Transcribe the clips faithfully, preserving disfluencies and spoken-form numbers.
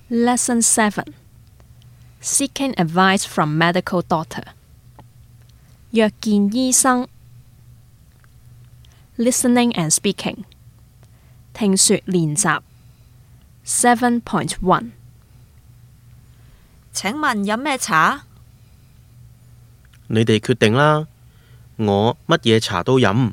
Lesson seven. Seeking advice from medical doctor. 約見醫生 Listening and speaking. 聽說練習 seven point one. 請問飲咩茶？ 你哋決定啦，我乜嘢茶都飲。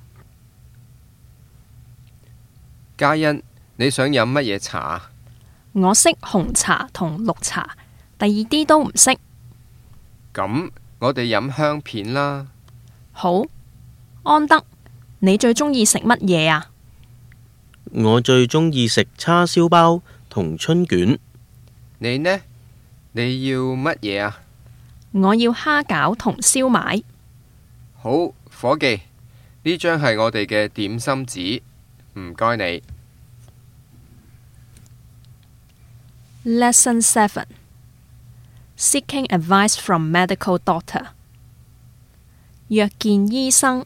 嘉欣，你想飲乜嘢茶？ 我識紅茶同綠茶，第二啲都唔識。 咁我哋飲香片啦。 好，安德，你最鍾意食乜嘢啊？ 我最鍾意食叉燒包同春卷。 你呢？你要乜嘢啊？ 我要蝦餃同燒賣。 好，伙計，呢張係我哋嘅點心紙，唔該你。 Lesson seven. Seeking advice from medical doctor. 約見醫生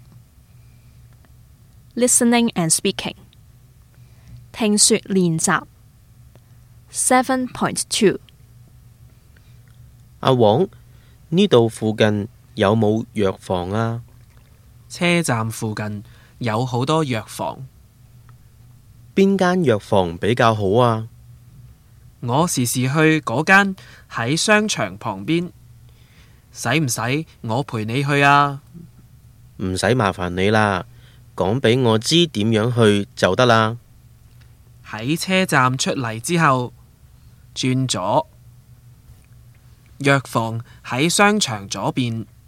Listening and speaking. 聽說練習 seven point two. 阿黃，呢度附近有冇藥房啊？ 車站附近有好多藥房， 邊間藥房比較好啊？ 我時時去嗰間喺商場旁邊，使唔使我陪你去啊？ 唔使麻煩你啦，講俾我知點樣去就得啦。 喺車站出嚟之後，轉左，藥房喺商場左邊。